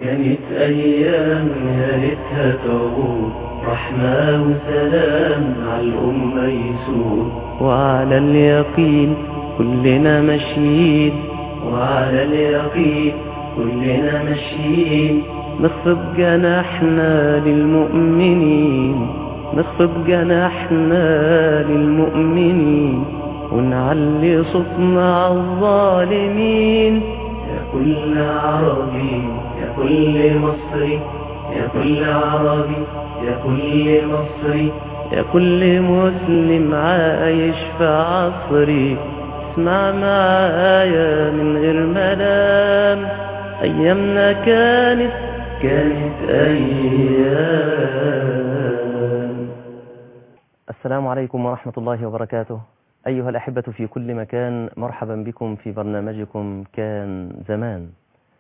كانت أيام يا ريتها تعود، رحمة وسلام على الأمة يسود، وعلى اليقين كلنا ماشيين، وعلى اليقين كلنا ماشيين، نخفض جناحنا للمؤمنين، نخفض جناحنا للمؤمنين، ونعلي صوتنا على الظالمين. يا كل عربي يا كل مصري، يا كل عربي يا كل مصري، يا كل مسلم عايش في عصري، اسمع معايا من غير ملام، أيامنا كانت أيام. السلام عليكم ورحمة الله وبركاته. أيها الأحبة في كل مكان، مرحبا بكم في برنامجكم كان زمان.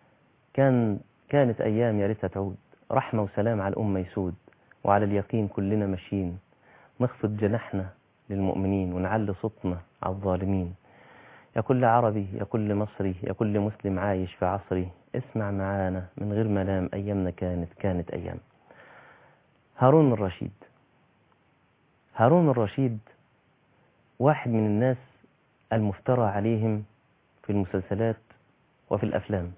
كانت أيام يا ريتها تعود، رحمة وسلام على الأمة يسود، وعلى اليقين كلنا ماشيين، نخفض جناحنا للمؤمنين ونعلي صوتنا على الظالمين. يا كل عربي يا كل مصري يا كل مسلم عايش في عصري، اسمع معانا من غير ملام، أيامنا كانت أيام. هارون الرشيد. هارون الرشيد واحد من الناس المفترى عليهم في المسلسلات وفي الأفلام،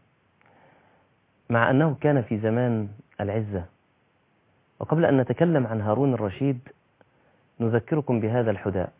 مع أنه كان في زمان العزة. وقبل أن نتكلم عن هارون الرشيد نذكركم بهذا الحداء: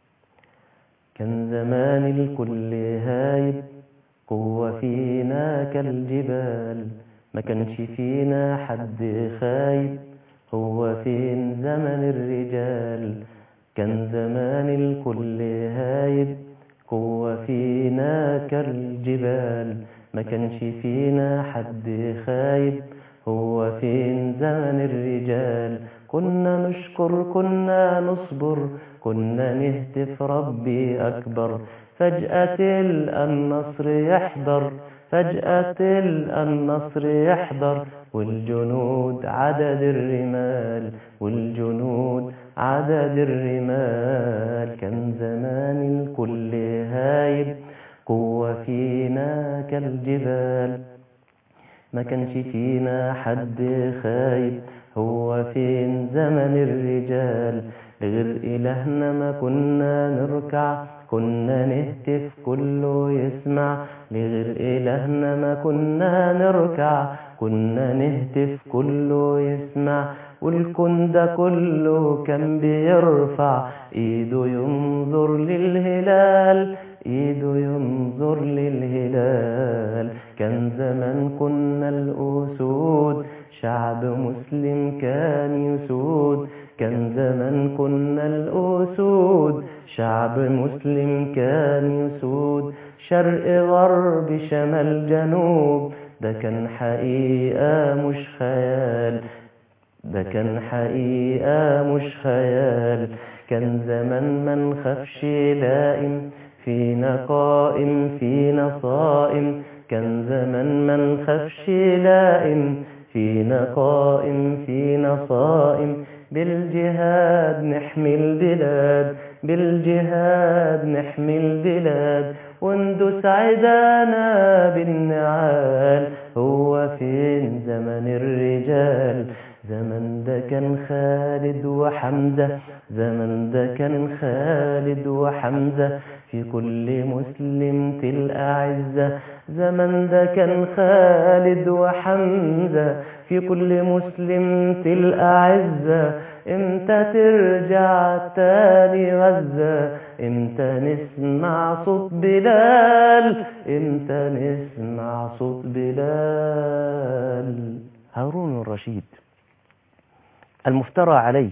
كان زمان الكل هايب، قوة فينا كالجبال، ما كانش فينا حد خايب، هو فين زمن الرجال. كان زمان الكل هايب، قوة فينا كالجبال، ما كانش فينا حد خايب، هو فين زمن الرجال. كنا نشكر كنا نصبر، كنا نهتف ربي أكبر، فجأة تلقى النصر يحضر، فجأة تلقى النصر يحضر، والجنود عدد الرمال، والجنود عدد الرمال. كان زمان الكل هايب، قوة فينا كالجبال، ما كانش فينا حد خايب، هو فين زمن الرجال. لغير إلهنا ما كنا نركع، كنا نهتف كله يسمع، لغير إلهنا ما كنا نركع، كنا نهتف كله يسمع. والكون ده كله كان بيرفع ايده ينظر للهلال، ايده ينظر للهلال. كان زمان كنا الأسود، شعب مسلم كان يسود، كان زمان كنا الأسود، شعب مسلم كان يسود. شرق غرب شمال جنوب، ده كان حقيقة مش خيال، ده كان حقيقة مش خيال. كان زمان ما نخافش لائم، فينا قائم فينا صائم، كان زمان ما نخافش لائم، فينا قائم فينا صائم. بالجهاد نحمي البلاد، بالجهاد نحمي البلاد، وندوس عدانا بالنعال. هو فين زمن الرجال؟ زمن ده كان خالد وحمزة، زمن ده كان خالد وحمزة، في كل مسلم تلقى عزة. زمن ده كان خالد وحمزة، في كل مسلم تلقى عزة. امتى ترجع تاني غزة؟ امتى نسمع صوت بلال؟ امتى نسمع صوت بلال؟ هارون الرشيد المفترى عليه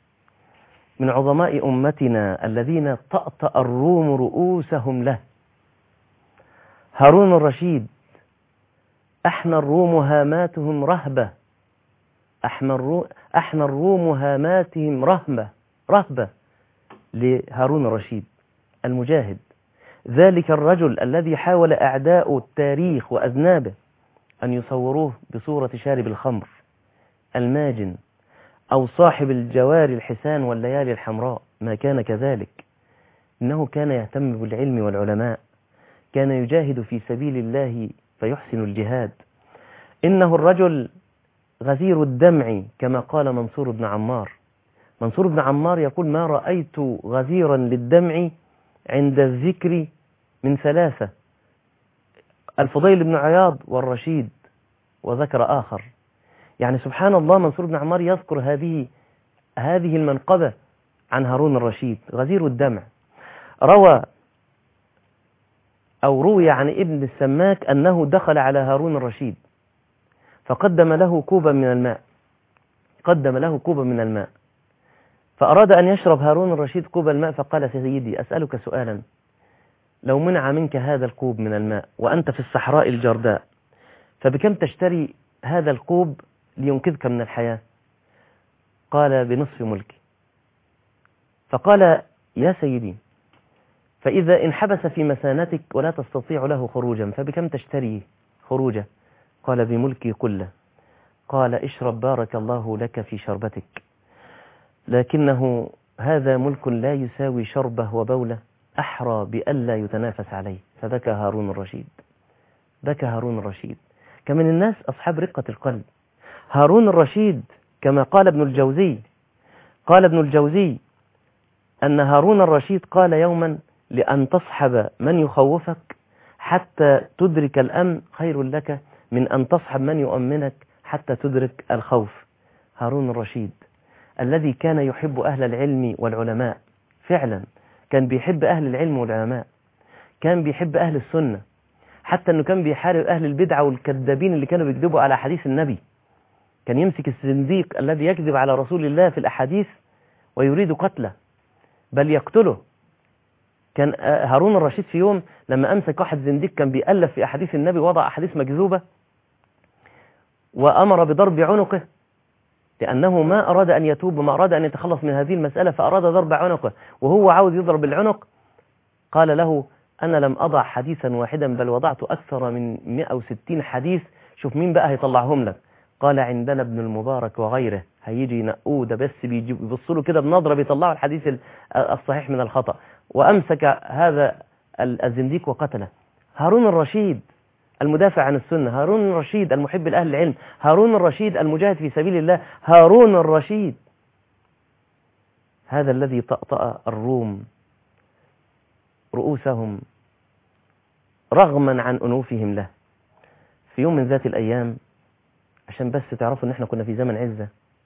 من عظماء أمتنا الذين طأطأ الروم رؤوسهم له. هارون الرشيد أحنى الروم هاماتهم رهبة، أحنى الروم هاماتهم رهبة لهارون الرشيد المجاهد، ذلك الرجل الذي حاول أعداء التاريخ وأذنابه أن يصوروه بصورة شارب الخمر الماجن أو صاحب الجواري الحسان والليالي الحمراء. ما كان كذلك، إنه كان يهتم بالعلم والعلماء، كان يجاهد في سبيل الله فيحسن الجهاد. إنه الرجل غزير الدمع كما قال منصور بن عمار. منصور بن عمار يقول: ما رأيت غزيرا للدمع عند الذكر من ثلاثة: الفضيل بن عياض والرشيد، وذكر آخر. يعني سبحان الله، منصور بن عمار يذكر هذه المنقبة عن هارون الرشيد، غزير الدمع. روي عن ابن السماك أنه دخل على هارون الرشيد فقدم له كوبا من الماء، فأراد أن يشرب هارون الرشيد كوب الماء، فقال: سيدي، أسألك سؤالا، لو منع منك هذا الكوب من الماء وأنت في الصحراء الجرداء، فبكم تشتري هذا الكوب لينقذك من الحياة؟ قال: بنصف ملكي. فقال: يا سيدي، فإذا انحبس في مسانتك ولا تستطيع له خروجا، فبكم تشتري خروجه؟ قال: بملكي كله. قال: اشرب بارك الله لك في شربتك، لكنه هذا ملك لا يساوي شربه وبوله، أحرى بألا يتنافس عليه. فبكى هارون الرشيد. كمن الناس أصحاب رقة القلب. هارون الرشيد كما قال ابن الجوزي أن هارون الرشيد قال يوما: لأن تصحب من يخوفك حتى تدرك الأمن خير لك من أن تصحب من يؤمنك حتى تدرك الخوف. هارون الرشيد الذي كان يحب أهل العلم والعلماء، فعلا كان بيحب أهل العلم والعلماء، كان بيحب أهل السنة، حتى أنه كان بيحارب أهل البدعة والكذابين اللي كانوا بيكذبوا على حديث النبي. كان يمسك الزنديق الذي يكذب على رسول الله في الأحاديث ويريد قتله، بل يقتله. كان هارون الرشيد في يوم لما أمسك واحد زنديق كان بيألف في أحاديث النبي، وضع أحاديث مكذوبة، وأمر بضرب عنقه، لأنه ما أراد أن يتوب وما أراد أن يتخلص من هذه المسألة، فأراد ضرب عنقه. وهو عاوز يضرب العنق قال له: أنا لم أضع حديثا واحدا، بل وضعت أكثر من 160 حديث، شوف مين بقى هيطلعهم لك. قال: عندنا ابن المبارك وغيره، هيجي ينقوه، ده بس بيبصوا له كده بنظرة بيطلعوا الحديث الصحيح من الخطأ. وأمسك هذا الزنديق وقتله. هارون الرشيد المدافع عن السنة، هارون الرشيد المحب لأهل العلم، هارون الرشيد المجاهد في سبيل الله، هارون الرشيد هذا الذي طأطأ الروم رؤوسهم رغما عن أنوفهم له. في يوم من ذات الأيام، عشان بس تعرفوا ان احنا كنا في زمن عزة،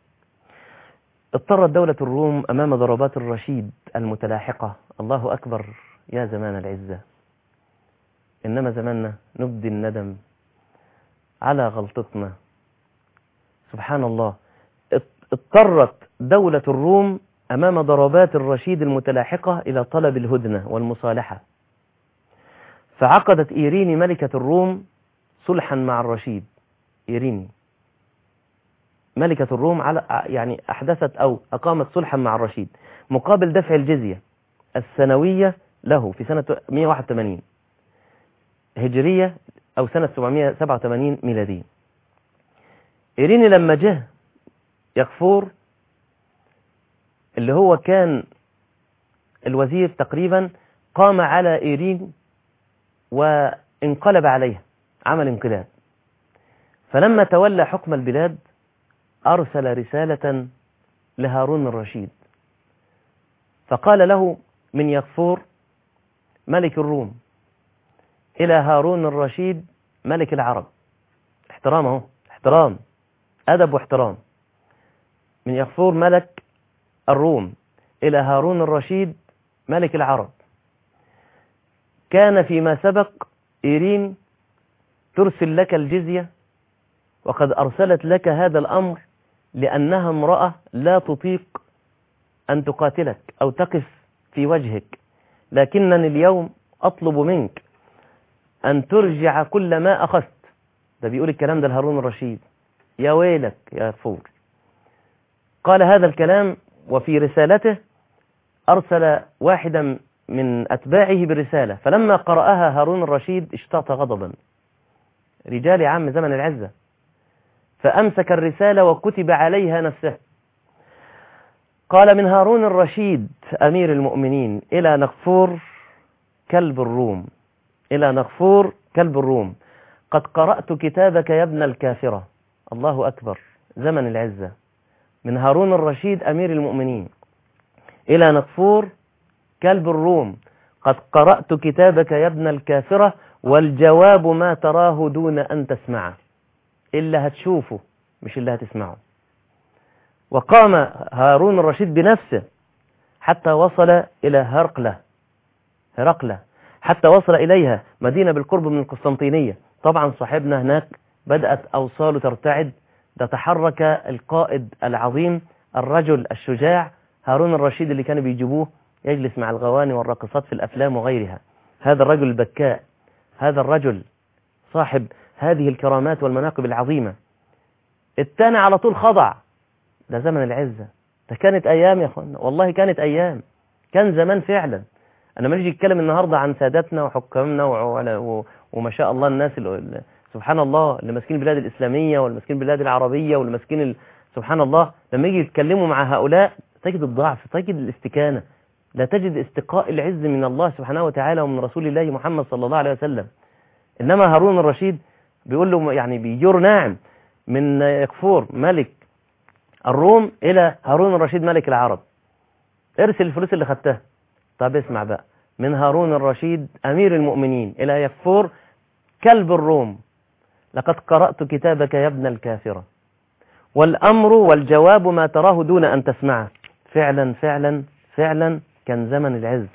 اضطرت دولة الروم أمام ضربات الرشيد المتلاحقة. الله أكبر يا زمان العزة، إنما زماننا نبدي الندم على غلطتنا. سبحان الله، اضطرت دولة الروم أمام ضربات الرشيد المتلاحقة إلى طلب الهدنة والمصالحة، فعقدت إيريني ملكة الروم صلحا مع الرشيد. إيريني ملكة الروم يعني أحدثت أو أقامت صلحا مع الرشيد مقابل دفع الجزية السنوية له في سنة 181 هجرية أو سنة 787 ميلادية. إيريني لما جه يغفور اللي هو كان الوزير تقريبا، قام على إيرين وانقلب عليها، عمل انقلاب. فلما تولى حكم البلاد أرسل رسالة لهارون الرشيد، فقال له من يغفور ملك الروم إلى هارون الرشيد ملك العرب. احترامه، احترام، أدب واحترام. من يغفور ملك الروم إلى هارون الرشيد ملك العرب. كان فيما سبق إيرين ترسل لك الجزية، وقد أرسلت لك هذا الأمر لأنها امرأة لا تطيق أن تقاتلك أو تقف في وجهك، لكنني اليوم أطلب منك أن ترجع كل ما أخذت. ده بيقول الكلام ده لهارون الرشيد، يا ويلك يا غفور. قال هذا الكلام، وفي رسالته أرسل واحدا من أتباعه برسالة، فلما قرأها هارون الرشيد اشتاط غضبا، رجال عام زمن العزة، فأمسك الرسالة وكتب عليها نفسه. قال من هارون الرشيد أمير المؤمنين إلى نغفور كلب الروم، إلى نغفور كلب الروم، قد قرأت كتابك يا ابن الكافرة. الله أكبر، زمن العزة. من هارون الرشيد أمير المؤمنين إلى نقفور كلب الروم: قد قرأت كتابك يا ابن الكافرة والجواب ما تراه دون أن تسمعه. إلا هتشوفه مش إلا هتسمعه. وقام هارون الرشيد بنفسه حتى وصل إلى هرقلة، حتى وصل إليها، مدينة بالقرب من القسطنطينية. طبعا صاحبنا هناك بدأت أوصاله ترتعد. ده تحرك القائد العظيم الرجل الشجاع هارون الرشيد اللي كانوا بيجيبوه يجلس مع الغواني والراقصات في الأفلام وغيرها. هذا الرجل البكاء، هذا الرجل صاحب هذه الكرامات والمناقب العظيمة، التاني على طول خضع. ده زمن العزة. ده كانت أيام يا أخوانا، والله كانت أيام، كان زمان فعلا. أنا ما نيجي أتكلم النهاردة عن سادتنا وحكامنا وما شاء الله الناس سبحان الله اللي ماسكين البلاد الإسلامية واللي ماسكين البلاد العربية واللي ماسكين سبحان الله. لما يجي يتكلموا مع هؤلاء تجد الضعف، تجد الاستكانة، لا تجد استقاء العز من الله سبحانه وتعالى ومن رسول الله محمد صلى الله عليه وسلم. إنما هارون الرشيد بيقول له يعني بيجور ناعم من يكفور ملك الروم إلى هارون الرشيد ملك العرب: ارسل الفلوس اللي خدتها. طب اسمع بقى، من هارون الرشيد أمير المؤمنين إلى يكفور كلب الروم: لقد قرأت كتابك يا ابن الكافرة والأمر والجواب ما تراه دون أن تسمعه. فعلا فعلا فعلا كان زمن العز،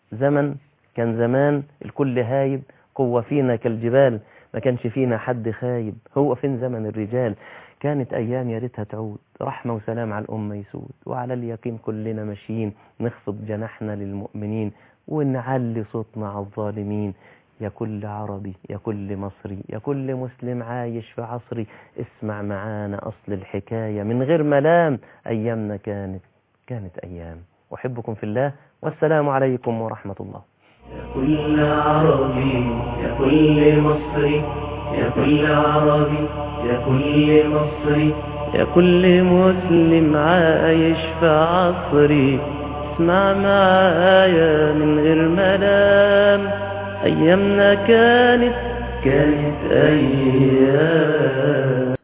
كان زمان الكل هايب، قوة فينا كالجبال، ما كانش فينا حد خايب. هو فين زمن الرجال؟ كانت أيام يا ريتها تعود. رحمة وسلام على الأمة يسود، وعلى اليقين كلنا ماشيين نخفض جناحنا للمؤمنين ونعلي صوتنا على الظالمين. يا كل عربي، يا كل مصري، يا كل مسلم عايش في عصري، اسمع معانا أصل الحكاية من غير ملام. أيامنا كانت أيام. أحبكم في الله، والسلام عليكم ورحمة الله. يا كل عربي، يا كل مصري، يا كل عربي، يا كل مصري، يا كل مسلم عايش في عصري، اسمع معايا من غير ملام. أيامنا كانت أيام.